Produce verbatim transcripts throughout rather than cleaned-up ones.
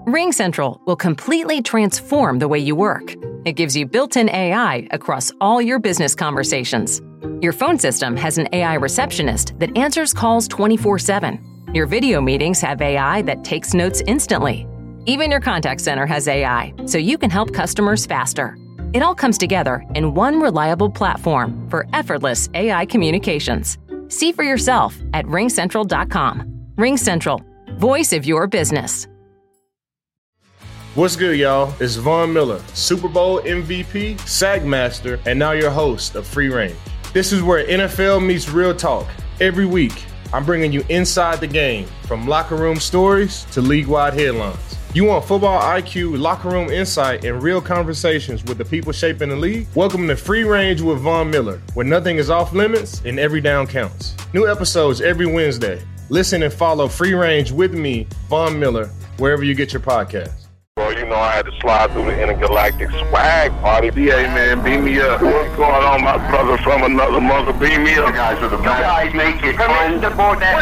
RingCentral will completely transform the way you work. It gives you built-in A I across all your business conversations. Your phone system has an A I receptionist that answers calls twenty-four seven. Your video meetings have A I that takes notes instantly. Even your contact center has A I, so you can help customers faster. It all comes together in one reliable platform for effortless A I communications. See for yourself at ring central dot com. RingCentral, voice of your business. What's good, y'all? It's Von Miller, Super Bowl M V P, SAG Master, and now your host of Free Range. This is where N F L meets real talk. Every week, I'm bringing you inside the game, from locker room stories to league-wide headlines. You want football I Q, locker room insight, and real conversations with the people shaping the league? Welcome to Free Range with Von Miller, where nothing is off limits and every down counts. New episodes every Wednesday. Listen and follow Free Range with me, Von Miller, wherever you get your podcasts. Well, you know, I had to slide through the intergalactic swag party. D A, man, beam me up. What's going on, my brother from another mother? Beam me up. You guys are the best. You guys make it fun. To board that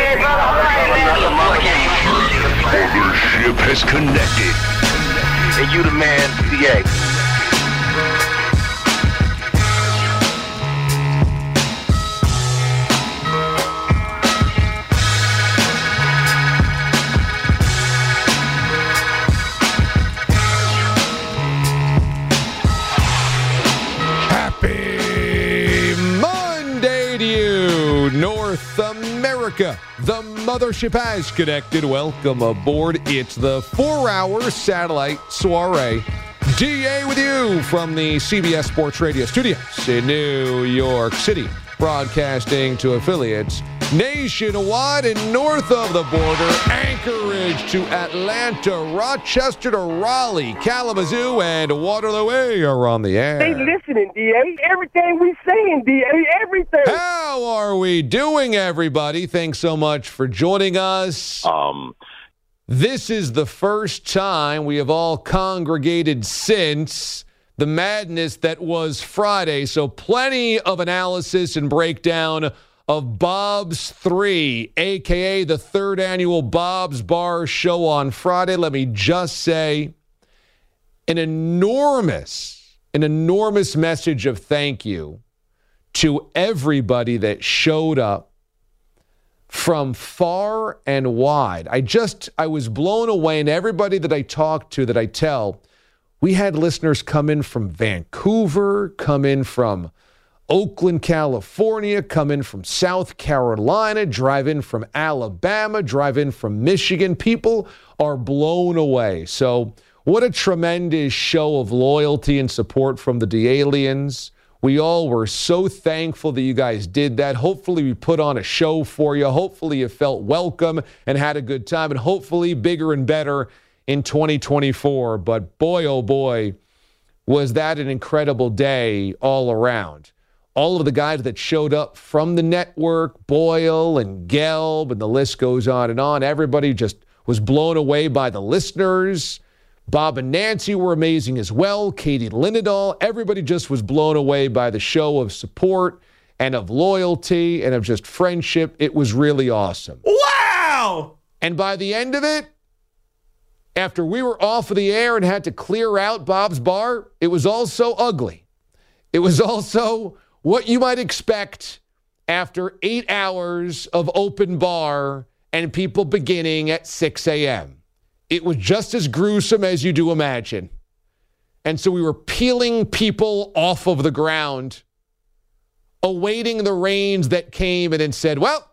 Ship has connected. And you the man, D A. North America, the mothership has connected. Welcome aboard. It's the four-hour satellite soiree. D A with you from the C B S Sports Radio studios in New York City, broadcasting to affiliates nationwide and north of the border, Anchorage to Atlanta, Rochester to Raleigh, Kalamazoo, and Waterloo are on the air. They listening, D A. Everything we saying, D A. Everything. How are we doing, everybody? Thanks so much for joining us. Um, This is the first time we have all congregated since the madness that was Friday, so plenty of analysis and breakdown of Bob's three, a k a the third annual Bob's Bar show on Friday. Let me just say an enormous, an enormous message of thank you to everybody that showed up from far and wide. I just, I was blown away, and everybody that I talked to, that I tell, we had listeners come in from Vancouver, come in from Oakland, California, come in from South Carolina, drive in from Alabama, drive in from Michigan. People are blown away. So what a tremendous show of loyalty and support from the D-Aliens. We all were so thankful that you guys did that. Hopefully we put on a show for you. Hopefully you felt welcome and had a good time, and hopefully bigger and better in twenty twenty-four. But boy, oh boy, was that an incredible day all around. All of the guys that showed up from the network, Boyle and Gelb, and the list goes on and on. Everybody just was blown away by the listeners. Bob and Nancy were amazing as well. Katie Linendahl. Everybody just was blown away by the show of support and of loyalty and of just friendship. It was really awesome. Wow! And by the end of it, after we were off of the air and had to clear out Bob's Bar, it was also ugly. It was also what you might expect after eight hours of open bar and people beginning at six a.m. It was just as gruesome as you do imagine. And so we were peeling people off of the ground, awaiting the rains that came, and then said, well,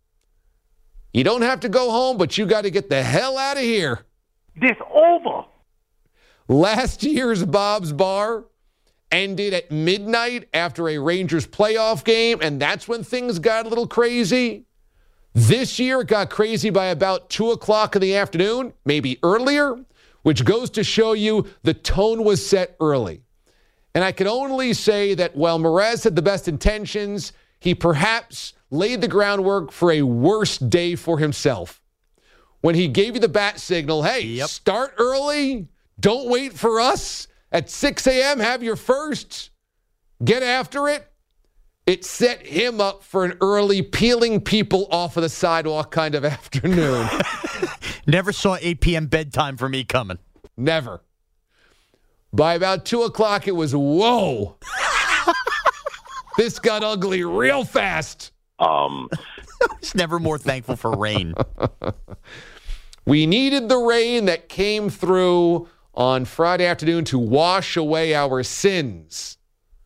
you don't have to go home, but you got to get the hell out of here. This over. Last year's Bob's Bar ended at midnight after a Rangers playoff game, and that's when things got a little crazy. This year, it got crazy by about two o'clock in the afternoon, maybe earlier, which goes to show you the tone was set early. And I can only say that while Mraz had the best intentions, he perhaps laid the groundwork for a worse day for himself. When he gave you the bat signal, hey, yep. Start early, don't wait for us. At six a.m., have your first, get after it. It set him up for an early peeling people off of the sidewalk kind of afternoon. Never saw eight p.m. bedtime for me coming. Never. By about two o'clock, it was, whoa. This got ugly real fast. Um, I was never more thankful for rain. We needed the rain that came through on Friday afternoon to wash away our sins.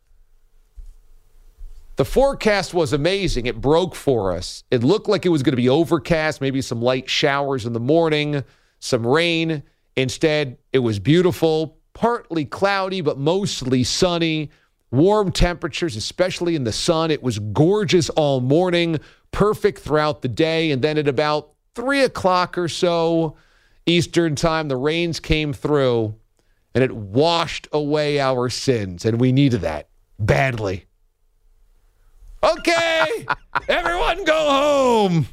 The forecast was amazing. It broke for us. It looked like it was going to be overcast, maybe some light showers in the morning, some rain. Instead, it was beautiful, partly cloudy, but mostly sunny. Warm temperatures, especially in the sun. It was gorgeous all morning, perfect throughout the day. And then at about three o'clock or so Eastern time, the rains came through, and it washed away our sins. And we needed that badly. Okay, everyone go home.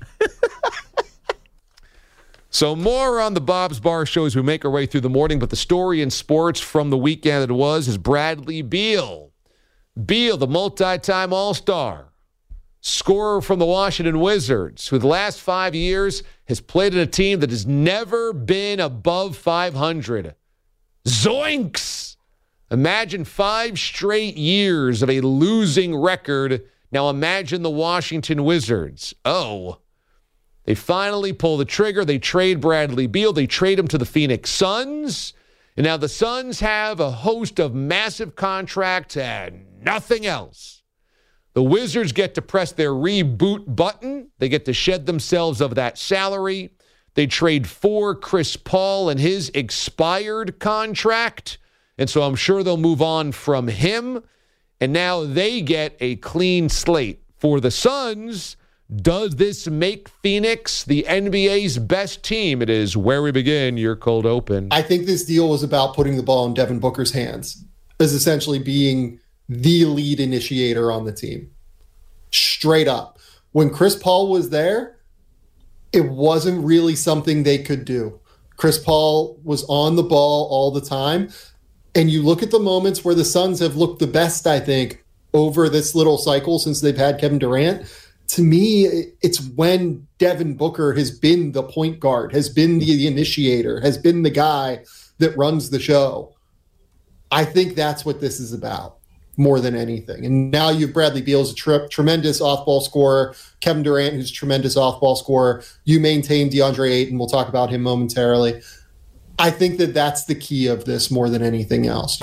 So more on the Bob's Bar Show as we make our way through the morning. But the story in sports from the weekend that it was is Bradley Beal. Beal, the multi-time All-Star, scorer from the Washington Wizards, who the last five years has played in a team that has never been above five hundred. Zoinks! Imagine five straight years of a losing record. Now imagine the Washington Wizards. Oh, they finally pull the trigger. They trade Bradley Beal. They trade him to the Phoenix Suns. And now the Suns have a host of massive contracts and nothing else. The Wizards get to press their reboot button. They get to shed themselves of that salary. They trade for Chris Paul and his expired contract. And so I'm sure they'll move on from him. And now they get a clean slate. For the Suns, does this make Phoenix the N B A's best team? It is where we begin your cold open. I think this deal was about putting the ball in Devin Booker's hands, as essentially being the lead initiator on the team. Straight up. When Chris Paul was there, it wasn't really something they could do. Chris Paul was on the ball all the time. And you look at the moments where the Suns have looked the best, I think, over this little cycle since they've had Kevin Durant. To me, it's when Devin Booker has been the point guard, has been the initiator, has been the guy that runs the show. I think that's what this is about more than anything. And now you've Bradley Beal as a tre- tremendous off-ball scorer, Kevin Durant, who's a tremendous off-ball scorer. You maintain DeAndre Ayton. We'll talk about him momentarily. I think that that's the key of this more than anything else.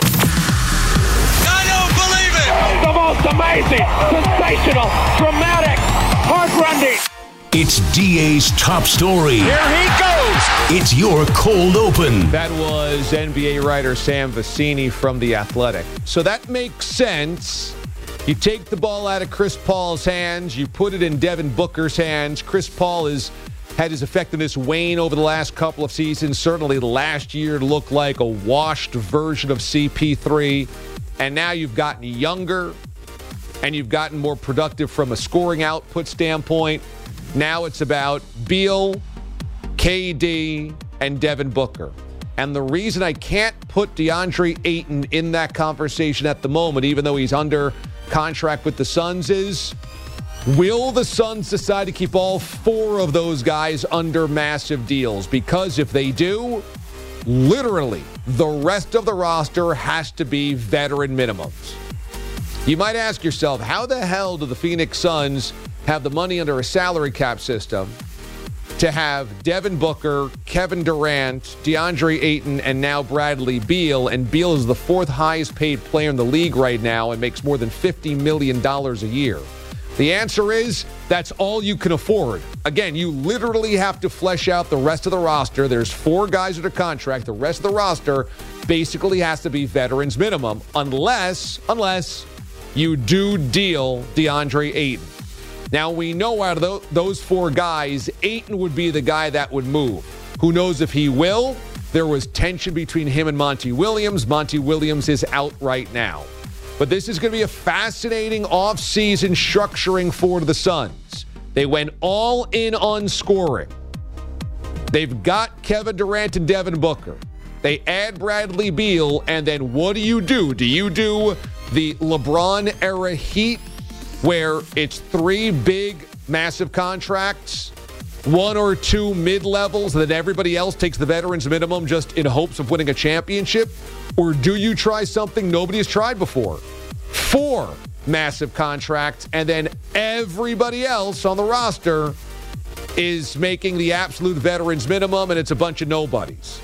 I don't believe it! The most amazing, sensational, dramatic, heart-rending. It's D A's top story. Here he goes! It's your cold open. That was N B A writer Sam Vecenie from The Athletic. So that makes sense. You take the ball out of Chris Paul's hands. You put it in Devin Booker's hands. Chris Paul has had his effectiveness wane over the last couple of seasons. Certainly last year looked like a washed version of C P three. And now you've gotten younger and you've gotten more productive from a scoring output standpoint. Now it's about Beal, K D, and Devin Booker. And the reason I can't put DeAndre Ayton in that conversation at the moment, even though he's under contract with the Suns, is will the Suns decide to keep all four of those guys under massive deals? Because if they do, literally, the rest of the roster has to be veteran minimums. You might ask yourself, how the hell do the Phoenix Suns have the money under a salary cap system to have Devin Booker, Kevin Durant, DeAndre Ayton, and now Bradley Beal? And Beal is the fourth highest paid player in the league right now and makes more than fifty million dollars a year. The answer is that's all you can afford. Again, you literally have to flesh out the rest of the roster. There's four guys under contract. The rest of the roster basically has to be veterans minimum unless, unless you do deal DeAndre Ayton. Now, we know out of those four guys, Ayton would be the guy that would move. Who knows if he will? There was tension between him and Monty Williams. Monty Williams is out right now. But this is going to be a fascinating offseason structuring for the Suns. They went all in on scoring. They've got Kevin Durant and Devin Booker. They add Bradley Beal, and then what do you do? Do you do the LeBron-era Heat, where it's three big, massive contracts one or two mid-levels, and then everybody else takes the veterans minimum just in hopes of winning a championship? Or do you try something nobody has tried before? Four massive contracts, and then everybody else on the roster is making the absolute veterans minimum, and it's a bunch of nobodies.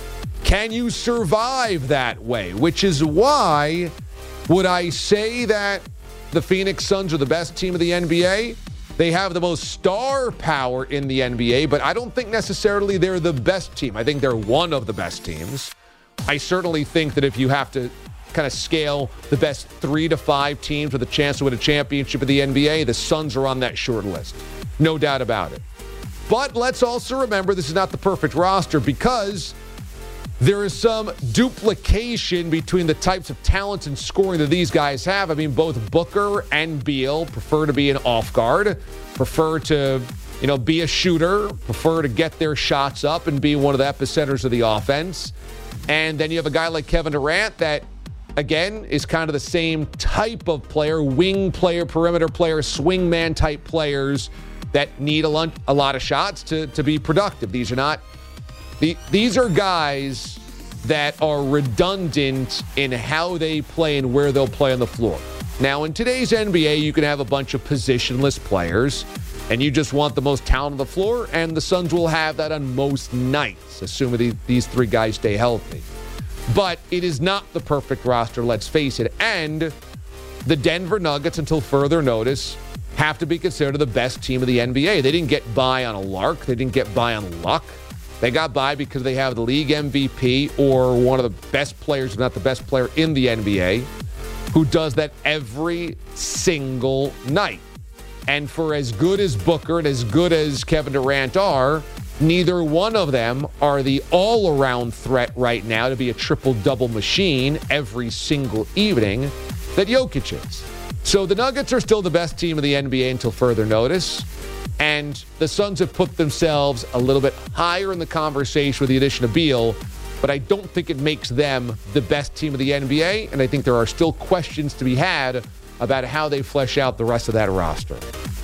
Can you survive that way? Which is why would I say that the Phoenix Suns are the best team of the N B A? They have the most star power in the N B A, but I don't think necessarily they're the best team. I think they're one of the best teams. I certainly think that if you have to kind of scale the best three to five teams with a chance to win a championship in the N B A, the Suns are on that short list. No doubt about it. But let's also remember this is not the perfect roster because there is some duplication between the types of talents and scoring that these guys have. I mean, both Booker and Beal prefer to be an off guard, prefer to, you know, be a shooter, prefer to get their shots up and be one of the epicenters of the offense. And then you have a guy like Kevin Durant that, again, is kind of the same type of player, wing player, perimeter player, swingman type players that need a lot, a lot of shots to, to be productive. These are not The, these are guys that are redundant in how they play and where they'll play on the floor. Now, in today's N B A, you can have a bunch of positionless players, and you just want the most talent on the floor, and the Suns will have that on most nights, assuming these, these three guys stay healthy. But it is not the perfect roster, let's face it. And the Denver Nuggets, until further notice, have to be considered the best team of the N B A. They didn't get by on a lark. They didn't get by on luck. They got by because they have the league M V P or one of the best players, if not the best player in the N B A, who does that every single night. And for as good as Booker and as good as Kevin Durant are, neither one of them are the all-around threat right now to be a triple-double machine every single evening that Jokic is. So the Nuggets are still the best team of the N B A until further notice. And the Suns have put themselves a little bit higher in the conversation with the addition of Beal, but I don't think it makes them the best team of the N B A, and I think there are still questions to be had about how they flesh out the rest of that roster.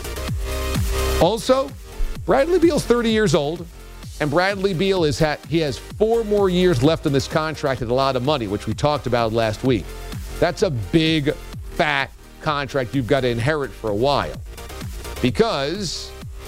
Also, Bradley Beal's thirty years old, and Bradley Beal is ha- he has four more years left in this contract at a lot of money, which we talked about last week. That's a big, fat contract you've got to inherit for a while. Because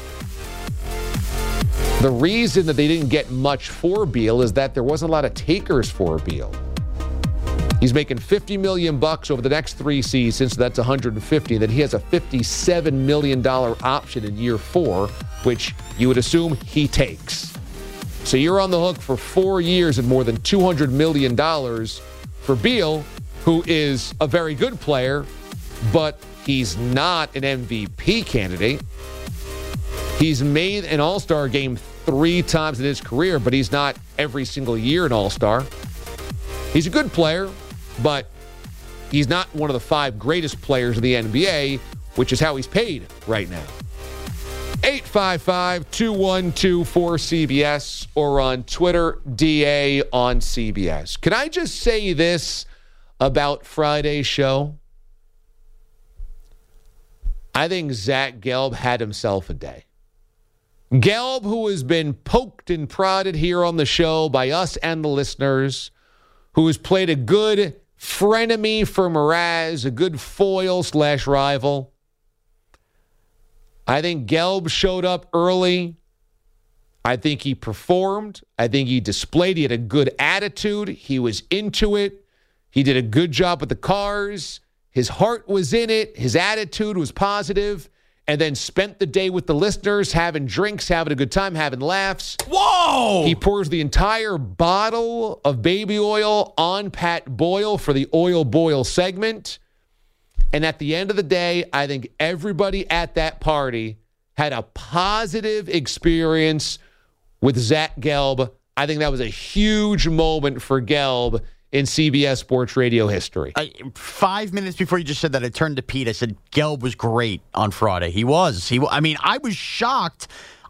the reason that they didn't get much for Beal is that there wasn't a lot of takers for Beal. He's making fifty million bucks over the next three seasons, so that's one hundred fifty. Then he has a fifty-seven million dollars option in year four, which you would assume he takes. So you're on the hook for four years and more than two hundred million dollars for Beal, who is a very good player, but he's not an M V P candidate. He's made an All-Star game three times in his career, but he's not every single year an All-Star. He's a good player, but he's not one of the five greatest players in the N B A, which is how he's paid right now. eight five five, two one two, four C B S or on Twitter, D A on C B S. Can I just say this about Friday's show? I think Zach Gelb had himself a day. Gelb, who has been poked and prodded here on the show by us and the listeners, who has played a good frenemy for Mraz, a good foil slash rival. I think Gelb showed up early. I think he performed. I think he displayed. He had a good attitude. He was into it. He did a good job with the cars. His heart was in it. His attitude was positive. And then spent the day with the listeners, having drinks, having a good time, having laughs. Whoa! He pours the entire bottle of baby oil on Pat Boyle for the Oil Boil segment. And at the end of the day, I think everybody at that party had a positive experience with Zach Gelb. I think that was a huge moment for Gelb in C B S Sports Radio history. Uh, five minutes before you just said that, I turned to Pete. I said, Gelb was great on Friday. He was. He. I mean, I was shocked.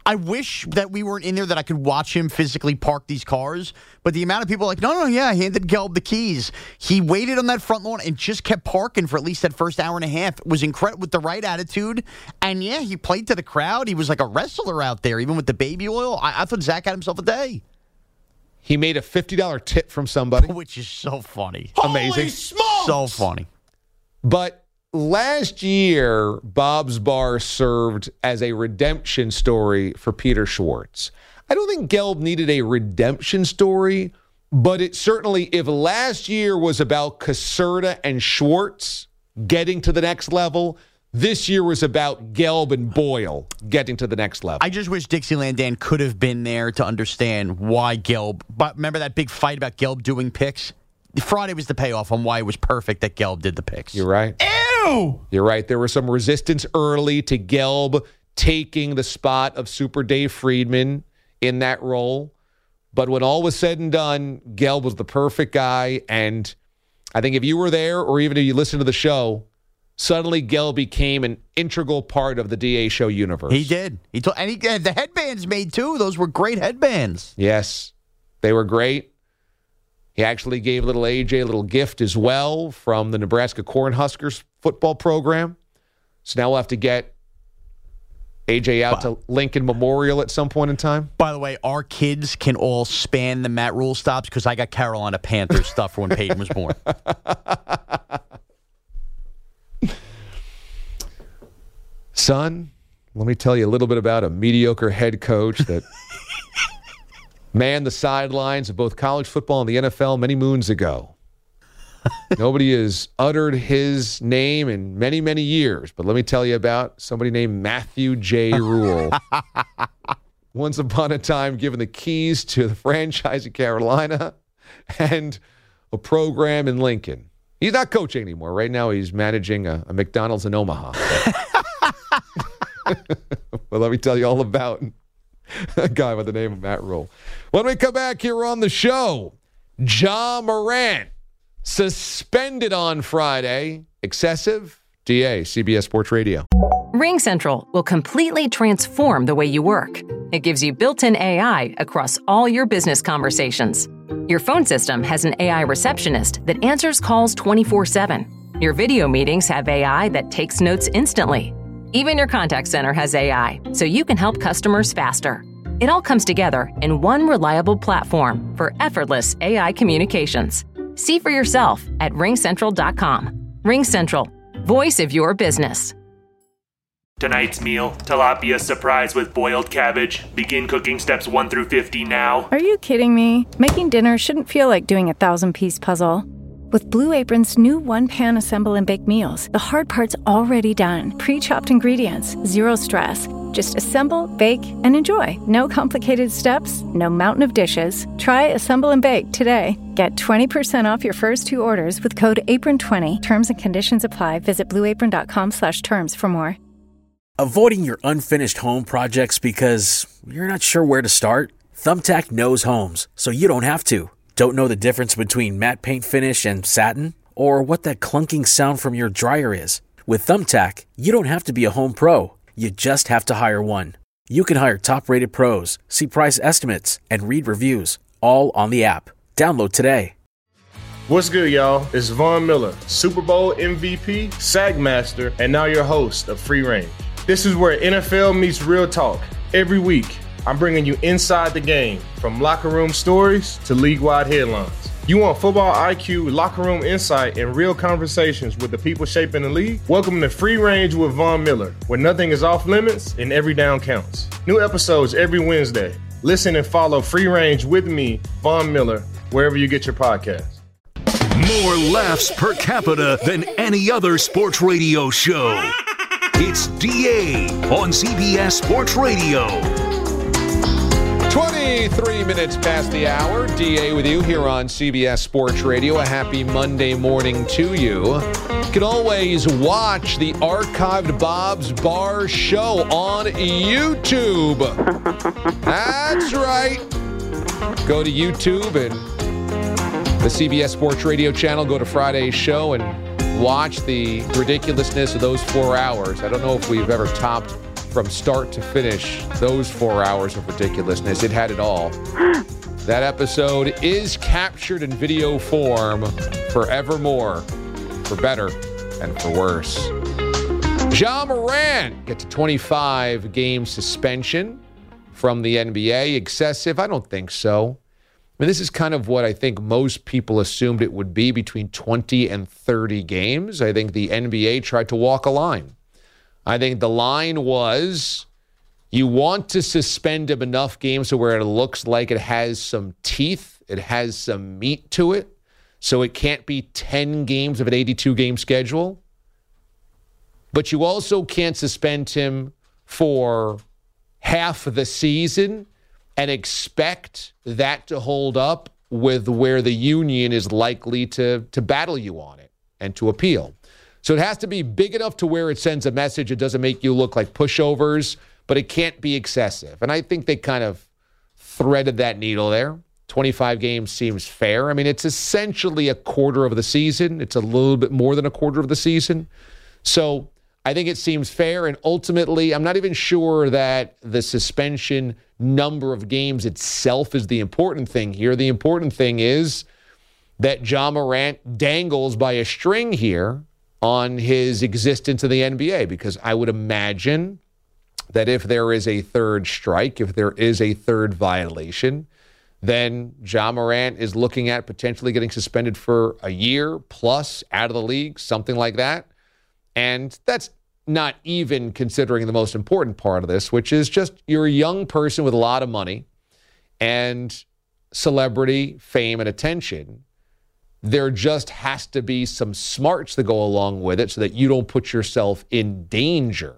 I wish that we weren't in there, that I could watch him physically park these cars. But the amount of people like, no, no, yeah, I handed Gelb the keys. He waited on that front lawn and just kept parking for at least that first hour and a half. It was incredible with the right attitude. And, yeah, he played to the crowd. He was like a wrestler out there, even with the baby oil. I, I thought Zach had himself a day. He made a fifty dollars tip from somebody. Which is so funny. Amazing. Holy smokes! So funny. But last year, Bob's Bar served as a redemption story for Peter Schwartz. I don't think Gelb needed a redemption story, but it certainly, if last year was about Caserta and Schwartz getting to the next level, this year was about Gelb and Boyle getting to the next level. I just wish Dixieland Dan could have been there to understand why Gelb. But remember that big fight about Gelb doing picks? Friday was the payoff on why it was perfect that Gelb did the picks. You're right. Ew! You're right. There was some resistance early to Gelb taking the spot of Super Dave Friedman in that role. But when all was said and done, Gelb was the perfect guy. And I think if you were there or even if you listened to the show, suddenly Gelb became an integral part of the D A Show universe. He did. He told, and he, and the headbands made too. Those were great headbands. Yes, they were great. He actually gave little A J a little gift as well from the Nebraska Cornhuskers football program. So now we'll have to get A J out to Lincoln Memorial at some point in time. By the way, our kids can all span the Matt Rule stops because I got Carolina Panthers stuff for when Peyton was born. Son, let me tell you a little bit about a mediocre head coach that manned the sidelines of both college football and the N F L many moons ago. Nobody has uttered his name in many, many years, but let me tell you about somebody named Matthew J. Rule. Once upon a time, given the keys to the franchise in Carolina and a program in Lincoln. He's not coaching anymore. Right now, he's managing a, a McDonald's in Omaha. Well, let me tell you all about a guy by the name of Matt Rule. When we come back here on the show, Ja Morant suspended on Friday. Excessive? D A, C B S Sports Radio. RingCentral will completely transform the way you work. It gives you built-in A I across all your business conversations. Your phone system has an A I receptionist that answers calls twenty-four seven. Your video meetings have A I that takes notes instantly. Even your contact center has A I, so you can help customers faster. It all comes together in one reliable platform for effortless A I communications. See for yourself at ring central dot com. RingCentral, voice of your business. Tonight's meal, tilapia surprise with boiled cabbage. Begin cooking steps one through fifty now. Are you kidding me? Making dinner shouldn't feel like doing a thousand-piece puzzle. With Blue Apron's new one-pan assemble and bake meals, the hard part's already done. Pre-chopped ingredients, zero stress. Just assemble, bake, and enjoy. No complicated steps, no mountain of dishes. Try Assemble and Bake today. Get twenty percent off your first two orders with code apron twenty. Terms and conditions apply. Visit blue apron dot com slash terms for more. Avoiding your unfinished home projects because you're not sure where to start? Thumbtack knows homes, so you don't have to. Don't know the difference between matte paint finish and satin? Or what that clunking sound from your dryer is? With Thumbtack, you don't have to be a home pro. You just have to hire one. You can hire top-rated pros, see price estimates, and read reviews, all on the app. Download today. What's good, y'all? It's Von Miller, Super Bowl M V P, SAG Master, and now your host of Free Range. This is where N F L meets real talk. Every week, I'm bringing you inside the game, from locker room stories to league-wide headlines. You want football I Q, locker room insight, and real conversations with the people shaping the league? Welcome to Free Range with Von Miller, where nothing is off limits and every down counts. New episodes every Wednesday. Listen and follow Free Range with me, Von Miller, wherever you get your podcasts. More laughs per capita than any other sports radio show. It's D A on C B S Sports Radio. twenty-three minutes past the hour. D A with you here on C B S Sports Radio. A happy Monday morning to you. You can always watch the archived Bob's Bar show on YouTube. That's right. Go to YouTube and the C B S Sports Radio channel. Go to Friday's show and watch the ridiculousness of those four hours. I don't know if we've ever topped from start to finish, those four hours of ridiculousness, it had it all. That episode is captured in video form forevermore, for better and for worse. Ja Morant gets a twenty-five game suspension from the N B A. Excessive? I don't think so. I mean, this is kind of what I think most people assumed it would be, between twenty and thirty games. I think the N B A tried to walk a line. I think the line was, you want to suspend him enough games to where it looks like it has some teeth, it has some meat to it, so it can't be ten games of an eighty-two game schedule. But you also can't suspend him for half of the season and expect that to hold up with where the union is likely to, to battle you on it and to appeal. So it has to be big enough to where it sends a message. It doesn't make you look like pushovers, but it can't be excessive. And I think they kind of threaded that needle there. twenty-five games seems fair. I mean, it's essentially a quarter of the season. It's a little bit more than a quarter of the season. So I think it seems fair, and ultimately, I'm not even sure that the suspension number of games itself is the important thing here. The important thing is that Ja Morant dangles by a string here on his existence in the N B A, because I would imagine that if there is a third strike, if there is a third violation, then Ja Morant is looking at potentially getting suspended for a year plus out of the league, something like that. And that's not even considering the most important part of this, which is just you're a young person with a lot of money and celebrity, fame, and attention. There just has to be some smarts that go along with it so that you don't put yourself in danger.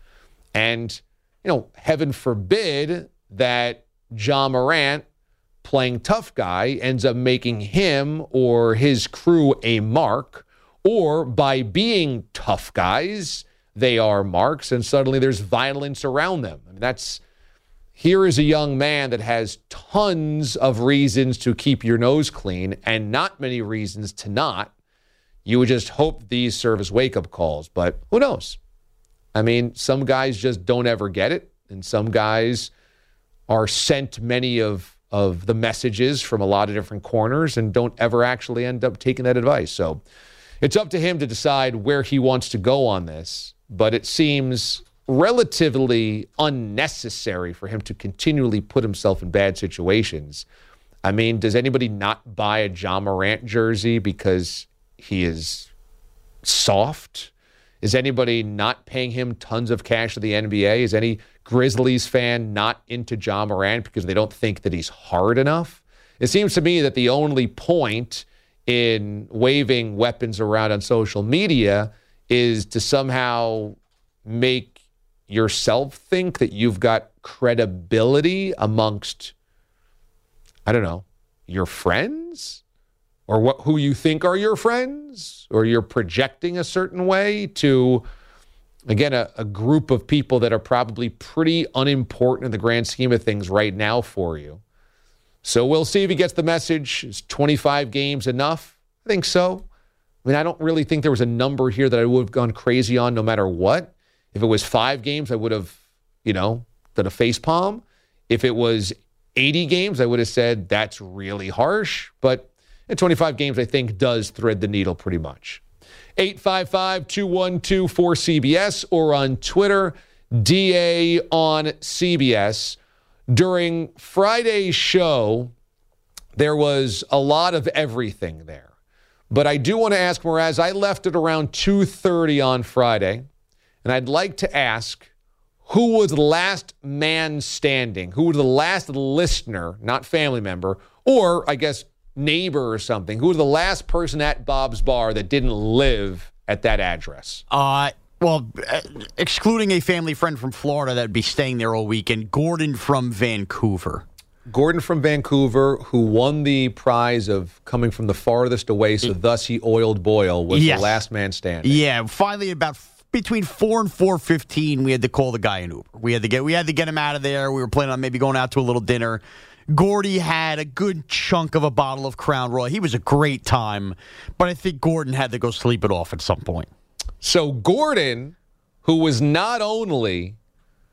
And, you know, heaven forbid that Ja Morant, playing tough guy, ends up making him or his crew a mark, or by being tough guys, they are marks, and suddenly there's violence around them. I mean, that's, here is a young man that has tons of reasons to keep your nose clean and not many reasons to not. You would just hope these serve as wake-up calls, but who knows? I mean, some guys just don't ever get it, and some guys are sent many of of the messages from a lot of different corners and don't ever actually end up taking that advice. So it's up to him to decide where he wants to go on this, but it seems relatively unnecessary for him to continually put himself in bad situations. I mean, does anybody not buy a Ja Morant jersey because he is soft? Is anybody not paying him tons of cash to the N B A? Is any Grizzlies fan not into Ja Morant because they don't think that he's hard enough? It seems to me that the only point in waving weapons around on social media is to somehow make yourself think that you've got credibility amongst, I don't know, your friends? Or what, who you think are your friends, or you're projecting a certain way to, again, a, a group of people that are probably pretty unimportant in the grand scheme of things right now for you. So we'll see if he gets the message. Is twenty-five games enough? I think so. I mean, I don't really think there was a number here that I would have gone crazy on no matter what. If it was five games, I would have, you know, done a facepalm. If it was eighty games, I would have said that's really harsh. But and twenty-five games, I think, does thread the needle pretty much. eight five five, two one two, four C B S or on Twitter, D A on C B S. During Friday's show, there was a lot of everything there. But I do want to ask Mraz, I left it around two thirty on Friday, and I'd like to ask, who was the last man standing? Who was the last listener, not family member, or I guess neighbor or something? Who was the last person at Bob's Bar that didn't live at that address? Uh, well, uh, excluding a family friend from Florida that'd be staying there all weekend, Gordon from Vancouver. Gordon from Vancouver, who won the prize of coming from the farthest away, so thus he oiled Boyle, was yes. the last man standing. Yeah, finally about f- between four and four fifteen, we had to call the guy an Uber. We had to get we had to get him out of there. We were planning on maybe going out to a little dinner. Gordy had a good chunk of a bottle of Crown Royal. He was a great time, but I think Gordon had to go sleep it off at some point. So Gordon, who was not only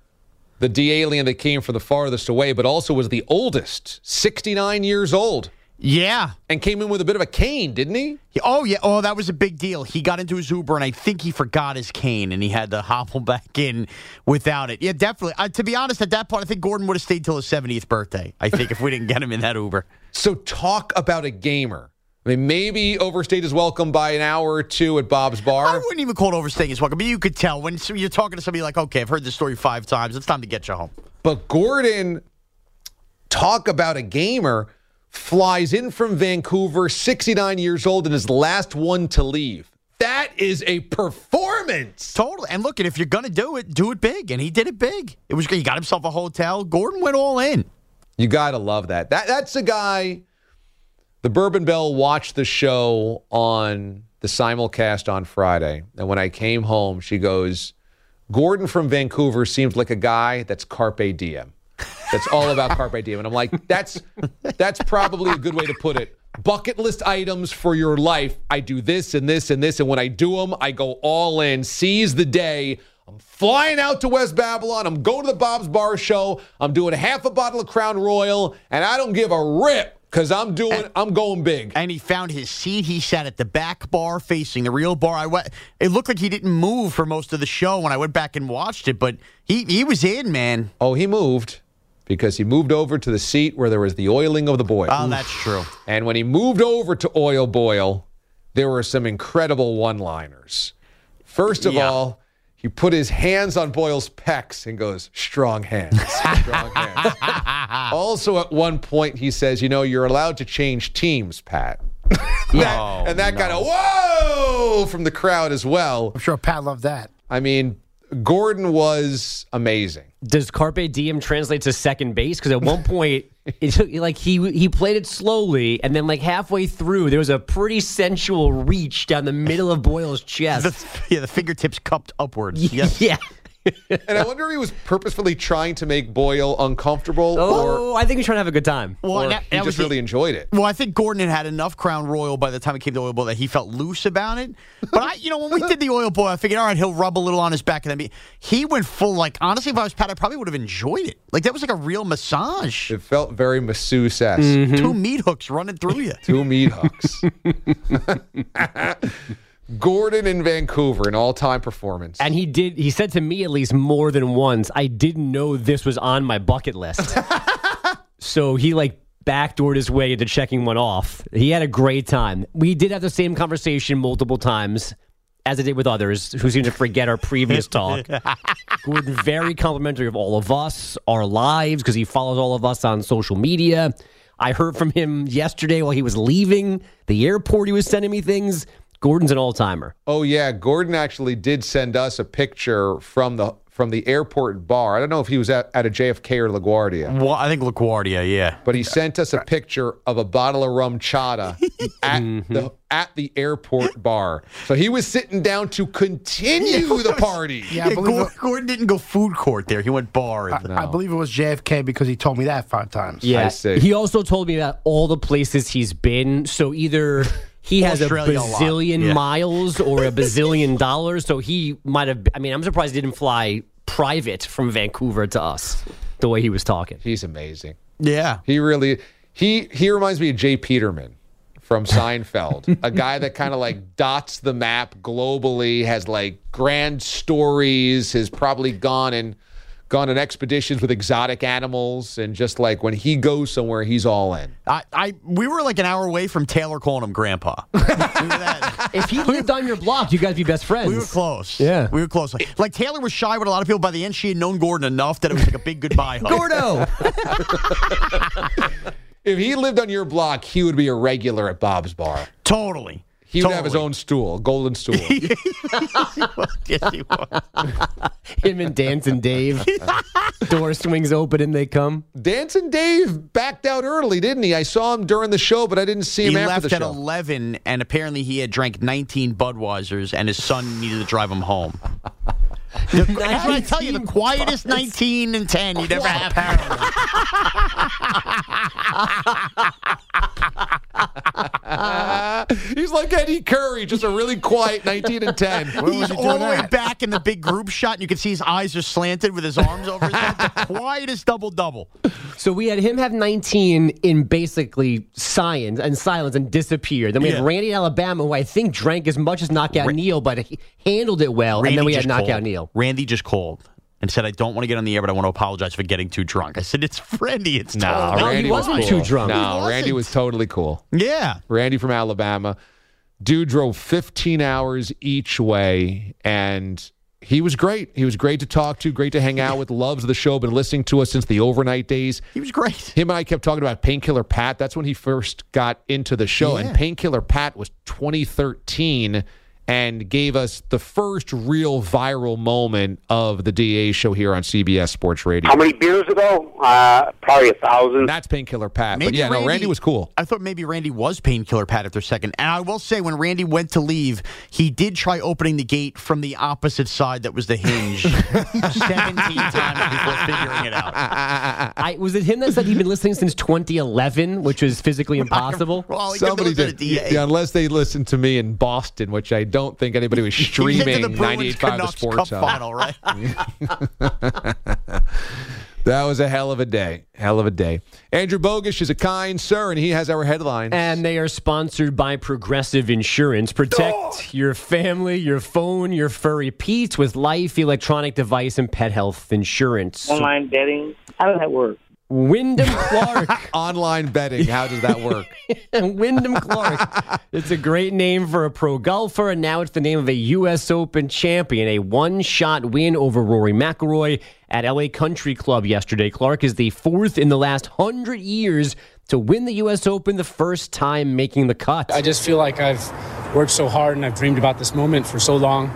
the D-alien that came from the farthest away, but also was the oldest, sixty-nine years old. Yeah. And came in with a bit of a cane, didn't he? he? Oh, yeah. Oh, that was a big deal. He got into his Uber, and I think he forgot his cane, and he had to hobble back in without it. Yeah, definitely. Uh, to be honest, at that point, I think Gordon would have stayed till his seventieth birthday, I think, if we didn't get him in that Uber. So talk about a gamer. I mean, maybe overstayed his welcome by an hour or two at Bob's Bar. I wouldn't even call it overstaying his welcome, but you could tell when you're talking to somebody like, okay, I've heard this story five times. It's time to get you home. But Gordon, talk about a gamer, flies in from Vancouver, sixty-nine years old, and is the last one to leave. That is a performance. Totally. And look, if you're going to do it, do it big. And he did it big. It was He got himself a hotel. Gordon went all in. You got to love that. That That's a guy. The Bourbon Bell watched the show on the simulcast on Friday. And when I came home, she goes, Gordon from Vancouver seems like a guy that's carpe diem. That's all about carpe diem. And I'm like, that's that's probably a good way to put it. Bucket list items for your life. I do this and this and this. And when I do them, I go all in, seize the day. I'm flying out to West Babylon. I'm going to the Bob's Bar show. I'm doing half a bottle of Crown Royal. And I don't give a rip because I'm doing, and, I'm going big. And he found his seat. He sat at the back bar facing the real bar. I went, it looked like he didn't move for most of the show when I went back and watched it. But he, he was in, man. Oh, he moved. Because he moved over to the seat where there was the oiling of the boil. Oh, that's true. And when he moved over to Oil Boil, there were some incredible one-liners. First of yeah. all, he put his hands on Boyle's pecs and goes, strong hands, strong hands. Also, at one point, he says, you know, you're allowed to change teams, Pat. that, oh, and that no. got a whoa from the crowd as well. I'm sure Pat loved that. I mean, Gordon was amazing. Does carpe diem translate to second base? Because at one point, it took, like he he played it slowly, and then like halfway through, there was a pretty sensual reach down the middle of Boyle's chest. The, yeah, the fingertips cupped upwards. Yes. Yeah. And I wonder if he was purposefully trying to make Boyle uncomfortable. Oh, or I think he was trying to have a good time. Well, or that, he that just really the, enjoyed it. Well, I think Gordon had had enough Crown Royal by the time it came to Oil Boil that he felt loose about it. But, I, you know, when we did the Oil Boil, I figured, all right, he'll rub a little on his back. And then he went full, like, honestly, if I was Pat, I probably would have enjoyed it. Like, that was like a real massage. It felt very masseuse-esque. Mm-hmm. Two meat hooks running through you. Two meat hooks. Gordon in Vancouver, an all-time performance. And he did, he said to me at least more than once, I didn't know this was on my bucket list. So he like backdoored his way into checking one off. He had a great time. We did have the same conversation multiple times, as I did with others who seem to forget our previous talk. Gordon, very complimentary of all of us, our lives, because he follows all of us on social media. I heard from him yesterday while he was leaving the airport. He was sending me things. Gordon's an all-timer. Oh, yeah. Gordon actually did send us a picture from the from the airport bar. I don't know if he was at, at a J F K or LaGuardia. Well, I think LaGuardia, yeah. But he sent us a picture of a bottle of rum chata at, mm-hmm. the, at the airport bar. So he was sitting down to continue the party. Yeah, yeah Gordon, it, Gordon didn't go food court there. He went bar. I, no. I believe it was J F K because he told me that five times. Yeah, I see. He also told me about all the places he's been. So either... He has Australia a bazillion a yeah. miles or a bazillion dollars, so he might have... I mean, I'm surprised he didn't fly private from Vancouver to us, the way he was talking. He's amazing. Yeah. He really... He, he reminds me of Jay Peterman from Seinfeld, a guy that kind of like dots the map globally, has like grand stories, has probably gone and... gone on expeditions with exotic animals, and just like when he goes somewhere, he's all in. I, I we were like an hour away from Taylor calling him Grandpa. If he lived on your block, you guys be best friends. We were close. Yeah. We were close. Like Taylor was shy with a lot of people. By the end, she had known Gordon enough that it was like a big goodbye hug. Gordo! If he lived on your block, he would be a regular at Bob's Bar. Totally. He would totally. have his own stool, golden stool. Yes, he would. Yes, he would. Him and Dancing Dave. Door swings open and they come. Dancing Dave backed out early, didn't he? I saw him during the show, but I didn't see him he after the show. He left at eleven, and apparently he had drank nineteen Budweisers, and his son needed to drive him home. The, that's what I tell you, the quietest nineteen and ten you'd ever have. He's like Eddie Curry, just a really quiet nineteen and ten. He's all the way back in the big group shot, and you can see his eyes are slanted with his arms over his head. The quietest double-double. So we had him have nineteen in basically silence and silence and disappear. Then we Yeah. had Randy in Alabama, who I think drank as much as Knockout Neil, but he handled it well. Randy and then we had just Knockout called. Neil. Randy just called and said, I don't want to get on the air, but I want to apologize for getting too drunk. I said, it's Randy. It's No, totally No, he Randy wasn't was too cool. drunk. No, He wasn't. Randy was totally cool. Yeah. Randy from Alabama. Dude drove fifteen hours each way, and he was great. He was great to talk to, great to hang out with, loves the show, been listening to us since the overnight days. He was great. Him and I kept talking about Painkiller Pat. That's when he first got into the show, Yeah. and Painkiller Pat was twenty thirteen and gave us the first real viral moment of the D A show here on C B S Sports Radio. How many beers ago? Uh, probably a thousand. That's Painkiller Pat. Maybe but yeah, Randy, no, Randy was cool. I thought maybe Randy was Painkiller Pat after second. And I will say, when Randy went to leave, he did try opening the gate from the opposite side that was the hinge seventeen times before figuring it out. I, was it him that said he'd been listening since twenty eleven, which was physically impossible? Well, he could Somebody listen to did. D A. Yeah, unless they listened to me in Boston, which I don't think anybody was He's into the streaming Bruins ninety-eight point five The Canucks Sports Cup Hub. final, right? That was a hell of a day. Hell of a day. Andrew Bogusch is a kind sir, and he has our headlines. And they are sponsored by Progressive Insurance. Protect Oh. your family, your phone, your furry pets with life, electronic device, and pet health insurance. Online betting. How does that work? Wyndham Clark. Online betting. How does that work? Wyndham Clark. It's a great name for a pro golfer, and now it's the name of a U S Open champion. A one-shot win over Rory McIlroy at L A Country Club yesterday. Clark is the fourth in the last hundred years to win the U S Open, the first time making the cut. I just feel like I've worked so hard and I've dreamed about this moment for so long.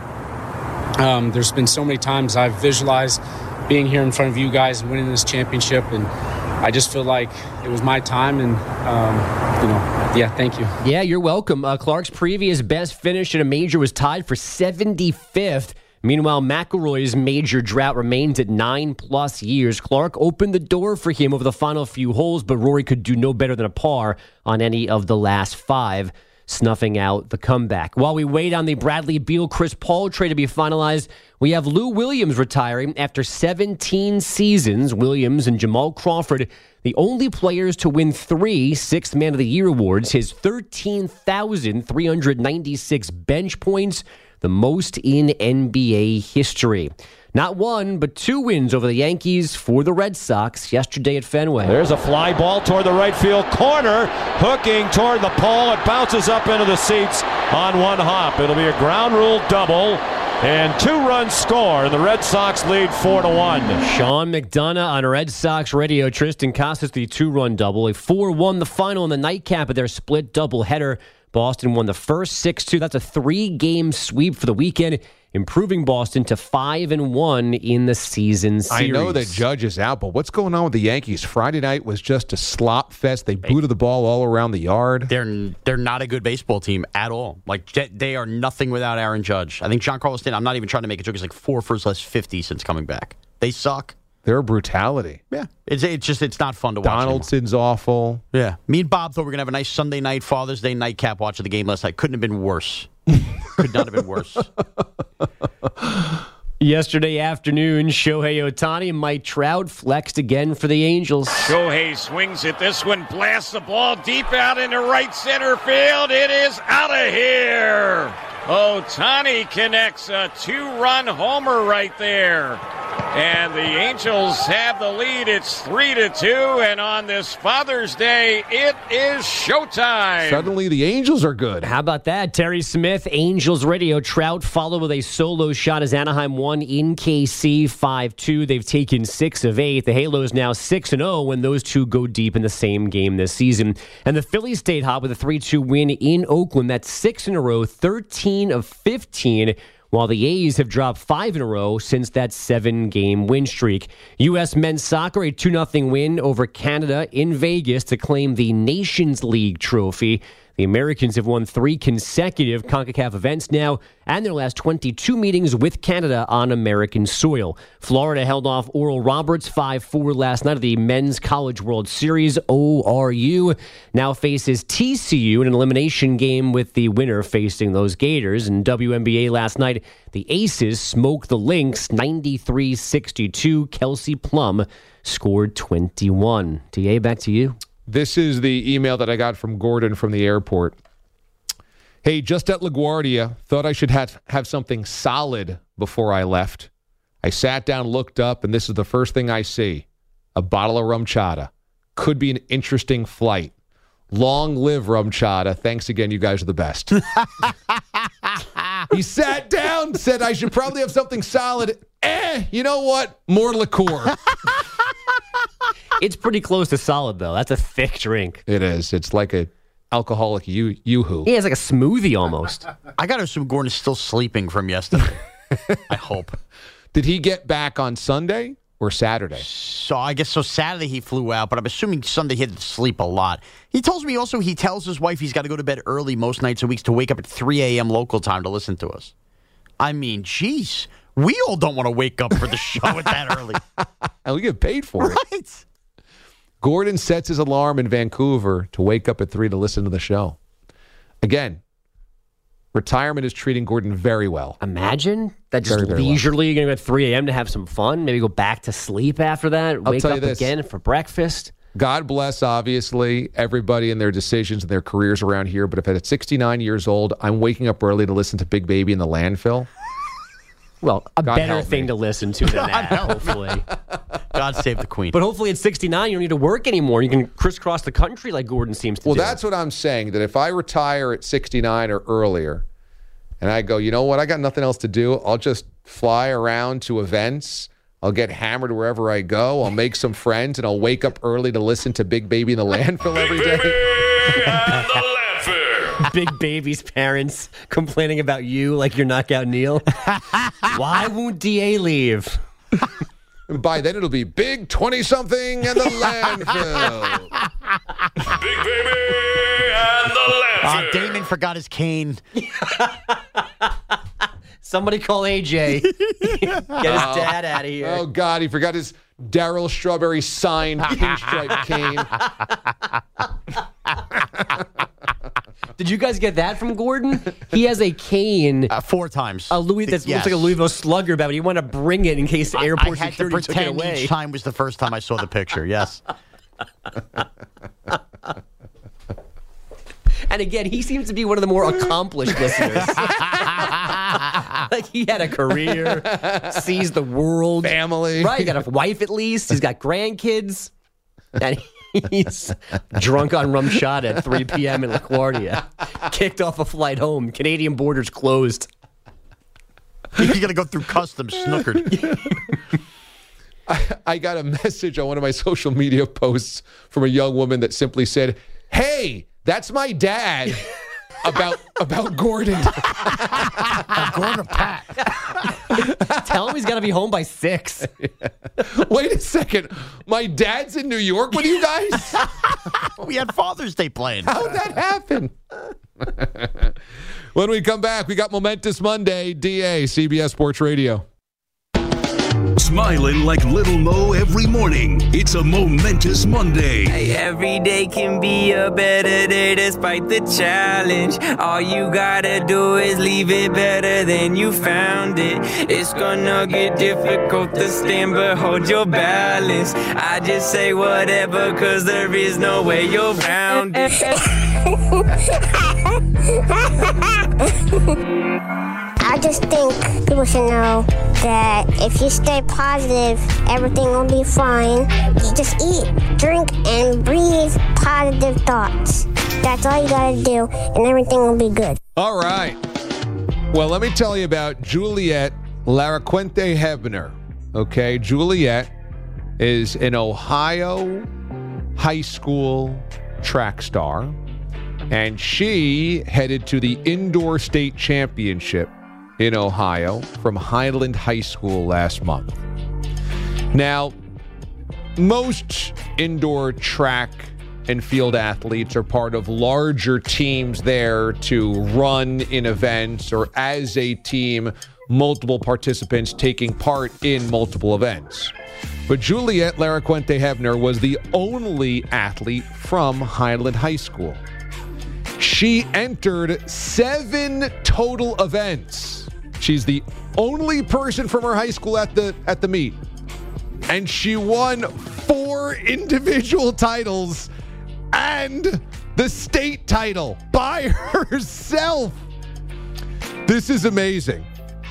Um, there's been so many times I've visualized being here in front of you guys and winning this championship, and I just feel like it was my time, and um, you know, yeah, thank you. Yeah, you're welcome. Uh, Clark's previous best finish at a major was tied for seventy-fifth. Meanwhile, McIlroy's major drought remains at nine-plus years. Clark opened the door for him over the final few holes, but Rory could do no better than a par on any of the last five, snuffing out the comeback. While we wait on the Bradley Beal-Chris Paul trade to be finalized, we have Lou Williams retiring after seventeen seasons. Williams and Jamal Crawford, the only players to win three Sixth Man of the Year awards, his thirteen thousand three hundred ninety-six bench points, the most in N B A history. Not one, but two wins over the Yankees for the Red Sox yesterday at Fenway. There's a fly ball toward the right field corner, hooking toward the pole. It bounces up into the seats on one hop. It'll be a ground rule double and two-run score, and the Red Sox lead four to one. Sean McDonough on Red Sox radio. Tristan Casas, the two-run double. A four one the final in the nightcap of their split doubleheader. Boston won the first six two. That's a three-game sweep for the weekend, improving Boston to five and one in the season series. I know that Judge is out, but what's going on with the Yankees? Friday night was just a slop fest. They booted the ball all around the yard. They're they're not a good baseball team at all. Like, they are nothing without Aaron Judge. I think Giancarlo Stanton, I'm not even trying to make a joke, he's like four for his last fifty since coming back. They suck. They're brutality. Yeah. It's it's just it's not fun to watch. Donaldson's anymore. Awful. Yeah. Me and Bob thought we were going to have a nice Sunday night, Father's Day nightcap watch of the game last night. Couldn't have been worse. Could not have been worse. Yesterday afternoon, Shohei Ohtani and Mike Trout flexed again for the Angels. Shohei swings at this one, blasts the ball deep out into right center field. It is out of here. Ohtani connects a two-run homer right there. And the Angels have the lead. It's three to two, and on this Father's Day, it is showtime. Suddenly, the Angels are good. How about that? Terry Smith, Angels radio. Trout followed with a solo shot as Anaheim won in K C five two. They've taken six of eight. The Halos now six and oh when those two go deep in the same game this season. And the Phillies stayed hot with a three two win in Oakland. That's six in a row, thirteen of fifteen. While the A's have dropped five in a row since that seven-game win streak. U S men's soccer, a two nothing win over Canada in Vegas to claim the Nations League trophy. The Americans have won three consecutive CONCACAF events now, and their last twenty-two meetings with Canada on American soil. Florida held off Oral Roberts five four last night at the Men's College World Series. O R U now faces T C U in an elimination game with the winner facing those Gators. In W N B A last night, the Aces smoked the Lynx ninety-three sixty-two. Kelsey Plum scored twenty-one. T A, back to you. This is the email that I got from Gordon from the airport. Hey, just at LaGuardia, thought I should have, have something solid before I left. I sat down, looked up, and this is the first thing I see. A bottle of rum chata. Could be an interesting flight. Long live rum chata. Thanks again. You guys are the best. He sat down, said I should probably have something solid. Eh, you know what? More liqueur. It's pretty close to solid, though. That's a thick drink. It is. It's like a alcoholic yoo- yoo-hoo. Yeah, it's like a smoothie almost. I got to assume Gordon is still sleeping from yesterday. I hope. Did he get back on Sunday or Saturday? So I guess so Saturday he flew out, but I'm assuming Sunday he had to sleep a lot. He tells me also he tells his wife he's got to go to bed early most nights and weeks to wake up at three a.m. local time to listen to us. I mean, geez, we all don't want to wake up for the show at that early. And we get paid for it. Right. Gordon sets his alarm in Vancouver to wake up at three to listen to the show. Again, retirement is treating Gordon very well. Imagine that just Very, very leisurely you're going to go at three a.m. to have some fun, maybe go back to sleep after that, I'll wake tell up you this. again for breakfast. God bless, obviously, everybody and their decisions and their careers around here. But if at sixty-nine years old, I'm waking up early to listen to Big Baby in the landfill. Well, a God better help thing me. to listen to than that, hopefully. God save the Queen. But hopefully at sixty-nine, you don't need to work anymore. You can crisscross the country like Gordon seems to Well, do. that's what I'm saying, that if I retire at sixty-nine or earlier, and I go, you know what, I got nothing else to do, I'll just fly around to events, I'll get hammered wherever I go, I'll make some friends, and I'll wake up early to listen to Big Baby in the landfill every day. Big Baby's parents complaining about you like you're Knockout Neil. Why won't D A leave? And by then it'll be Big twenty-something and the landfill. Big Baby and the landfill. Uh, Damon forgot his cane. Somebody call A J. Get his dad out of here. Oh, God, he forgot his Daryl Strawberry signed pinstripe cane. Did you guys get that from Gordon? He has a cane. Uh, four times. A Louis that Yes. looks like a Louisville Slugger bag, but he wanted to bring it in case the airport I, I had to security took it pretend away. each time was the first time I saw the picture, yes. And again, he seems to be one of the more accomplished listeners. Like he had a career, sees the world. Family. Right, got a wife at least. He's got grandkids. And he's drunk on rum shot at three p.m. in LaGuardia. Kicked off a flight home. Canadian borders closed. You're going to go through customs, snookered. I, I got a message on one of my social media posts from a young woman that simply said, "Hey, that's my dad." About about Gordon. Gordon or Pat? Tell him he's got to be home by six. Wait a second. My dad's in New York with you guys? We had Father's Day playing. How'd that happen? When we come back, we got Momentous Monday. D A, C B S Sports Radio. Smiling like Little Mo every morning. It's a momentous Monday. Hey, every day can be a better day despite the challenge. All you gotta do is leave it better than you found it. It's gonna get difficult to stand, but hold your balance. I just say whatever, cause there is no way you're around it. I just think people should know that if you stay positive, everything will be fine. You just eat, drink, and breathe positive thoughts. That's all you gotta do, and everything will be good. All right. Well, let me tell you about Juliet Laraquente Hebner. Okay, Juliet is an Ohio high school track star, and she headed to the indoor state championship in Ohio from Highland High School last month. Now, most indoor track and field athletes are part of larger teams there to run in events, or as a team, multiple participants taking part in multiple events. But Juliet Laracuente Hebner was the only athlete from Highland High School. She entered seven total events. She's the only person from her high school at the at the meet. And she won four individual titles and the state title by herself. This is amazing.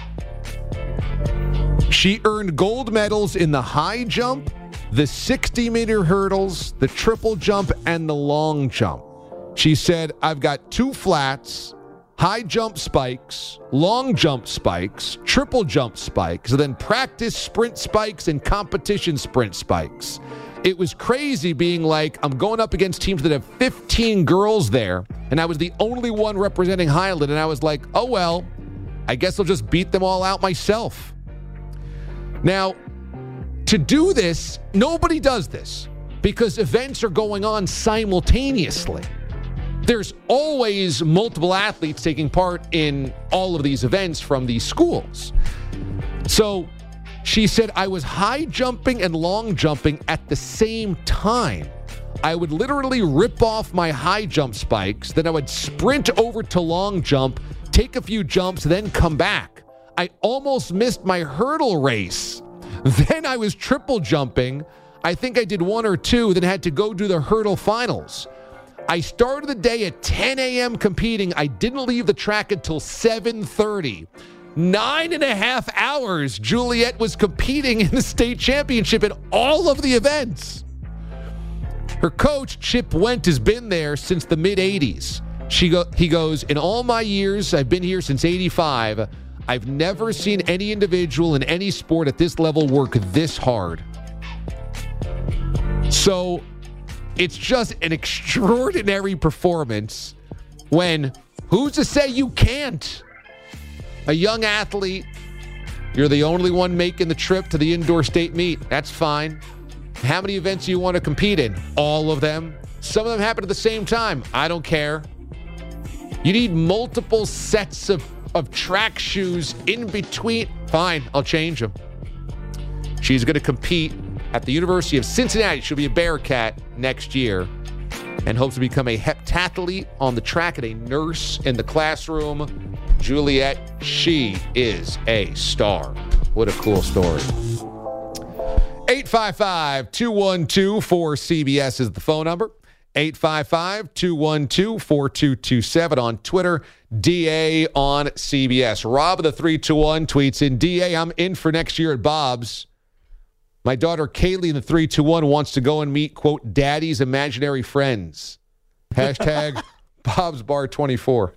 She earned gold medals in the high jump, the sixty-meter hurdles, the triple jump, and the long jump. She said, I've got two flats, high jump spikes, long jump spikes, triple jump spikes, then practice sprint spikes and competition sprint spikes. It was crazy being like, I'm going up against teams that have fifteen girls there, and I was the only one representing Highland, and I was like, oh, well, I guess I'll just beat them all out myself. Now, to do this, nobody does this because events are going on simultaneously. There's always multiple athletes taking part in all of these events from these schools. So she said, I was high jumping and long jumping at the same time. I would literally rip off my high jump spikes, then I would sprint over to long jump, take a few jumps, then come back. I almost missed my hurdle race. Then I was triple jumping. I think I did one or two, then had to go do the hurdle finals. I started the day at ten a.m. competing. I didn't leave the track until seven thirty. Nine and a half hours, Juliet was competing in the state championship in all of the events. Her coach, Chip Went, has been there since the mid-eighties. She go, he goes, in all my years, I've been here since eighty-five, I've never seen any individual in any sport at this level work this hard. So it's just an extraordinary performance when, who's to say you can't? A young athlete, you're the only one making the trip to the indoor state meet. That's fine. How many events do you want to compete in? All of them. Some of them happen at the same time. I don't care. You need multiple sets of, of track shoes in between. Fine, I'll change them. She's going to compete at the University of Cincinnati. She'll be a Bearcat next year and hopes to become a heptathlete on the track and a nurse in the classroom. Juliet, she is a star. What a cool story. eight five five, two one two, four C B S is the phone number. eight five five, two one two, four two two seven on Twitter. D A on C B S. Rob of the three two one tweets in, D A, I'm in for next year at Bob's. My daughter Kaylee in the three two one wants to go and meet, quote, Daddy's imaginary friends. Hashtag Bob's Bar twenty-four.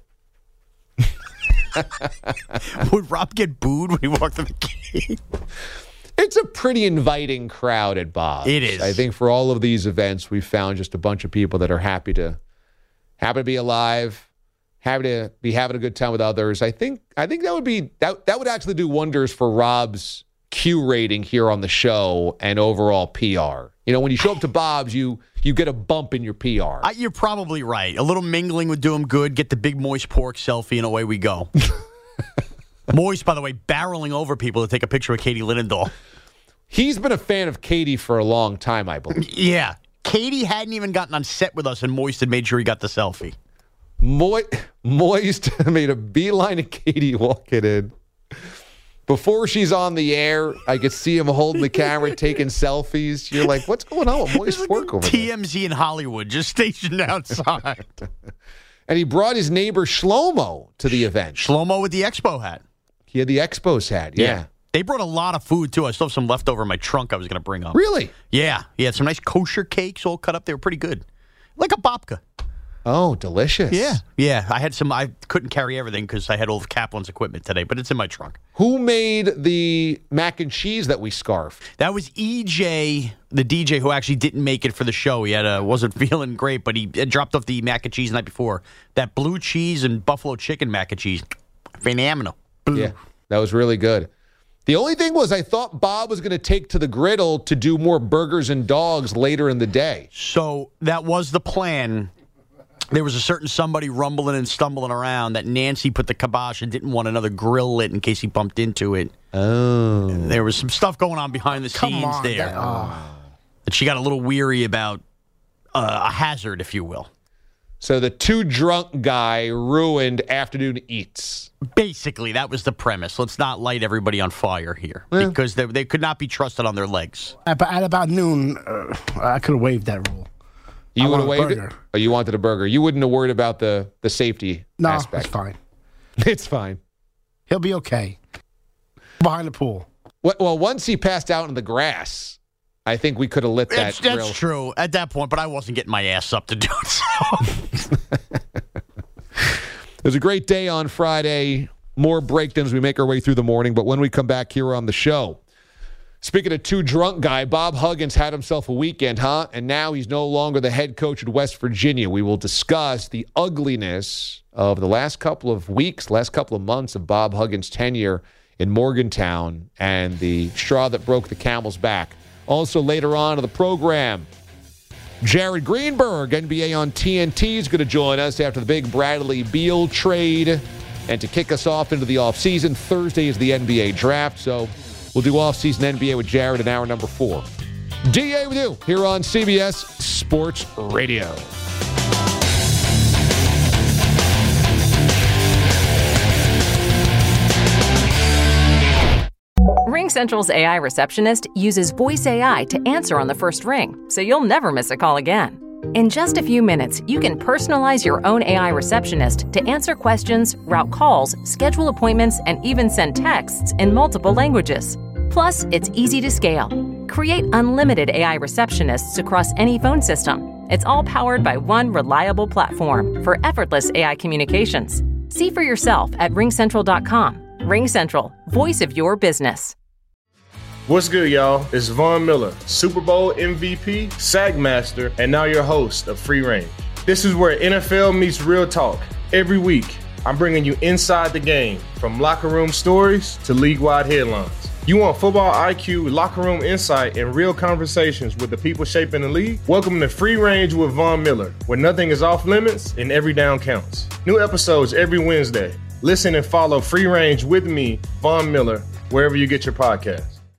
Would Rob get booed when he walked in the gate? It's a pretty inviting crowd at Bob's. It is. I think for all of these events, we found just a bunch of people that are happy to happy to be alive, happy to be having a good time with others. I think I think that would be that that would actually do wonders for Rob's Q rating here on the show and overall P R. You know, when you show up to Bob's, you you get a bump in your P R. Uh, you're probably right. A little mingling would do him good. Get the big moist pork selfie, and away we go. Moist, by the way, barreling over people to take a picture of Katie Linendahl. He's been a fan of Katie for a long time, I believe. Yeah. Katie hadn't even gotten on set with us, and Moist had made sure he got the selfie. Mo- Moist made a beeline to Katie walking in. Before she's on the air, I could see him holding the camera, taking selfies. You're like, what's going on with Moist work over there? T M Z in Hollywood, just stationed outside. And he brought his neighbor Shlomo to the event. Shlomo with the Expo hat. He had the Expos hat, yeah. yeah. They brought a lot of food, too. I still have some left over in my trunk I was going to bring up. Really? Yeah. He had some nice kosher cakes all cut up. They were pretty good. Like a babka. Oh, delicious. Yeah. Yeah. I had some. I couldn't carry everything because I had all of Kaplan's equipment today, but it's in my trunk. Who made the mac and cheese that we scarfed? That was E J, the D J, who actually didn't make it for the show. He had a, wasn't feeling great, but he had dropped off the mac and cheese the night before. That blue cheese and buffalo chicken mac and cheese. Phenomenal. Yeah. That was really good. The only thing was I thought Bob was going to take to the griddle to do more burgers and dogs later in the day. So that was the plan. There was a certain somebody rumbling and stumbling around that Nancy put the kibosh and didn't want another grill lit in case he bumped into it. Oh. There was some stuff going on behind the Come scenes on, there. that- oh. That she got a little weary about uh, a hazard, if you will. So the too drunk guy ruined afternoon eats. Basically, that was the premise. Let's not light everybody on fire here because they, they could not be trusted on their legs. At, at about noon, uh, I could have waived that rule. You I would have want a waived it? burger. Oh, you wanted a burger. You wouldn't have worried about the, the safety No, aspect. it's fine. It's fine. He'll be okay. Behind the pool. Well, well, once he passed out in the grass, I think we could have lit that That's, that's grill. true at that point, but I wasn't getting my ass up to do it. So. It was a great day on Friday. More breakdowns as we make our way through the morning, but when we come back here on the show, speaking of too drunk guy, Bob Huggins had himself a weekend, huh? And now he's no longer the head coach at West Virginia. We will discuss the ugliness of the last couple of weeks, last couple of months of Bob Huggins' tenure in Morgantown and the straw that broke the camel's back. Also later on in the program, Jared Greenberg, N B A on T N T, is going to join us after the big Bradley Beal trade. And to kick us off into the offseason, Thursday is the N B A draft. So we'll do offseason N B A with Jared in hour number four. D A with you here on C B S Sports Radio. RingCentral's A I receptionist uses voice A I to answer on the first ring, so you'll never miss a call again. In just a few minutes, you can personalize your own A I receptionist to answer questions, route calls, schedule appointments, and even send texts in multiple languages. Plus, it's easy to scale. Create unlimited A I receptionists across any phone system. It's all powered by one reliable platform for effortless A I communications. See for yourself at ring central dot com. RingCentral, voice of your business. What's good, y'all? It's Von Miller, Super Bowl M V P, SAG Master, and now your host of Free Range. This is where N F L meets real talk. Every week, I'm bringing you inside the game, from locker room stories to league-wide headlines. You want football I Q, locker room insight, and real conversations with the people shaping the league? Welcome to Free Range with Von Miller, where nothing is off limits and every down counts. New episodes every Wednesday. Listen and follow Free Range with me, Von Miller, wherever you get your podcasts.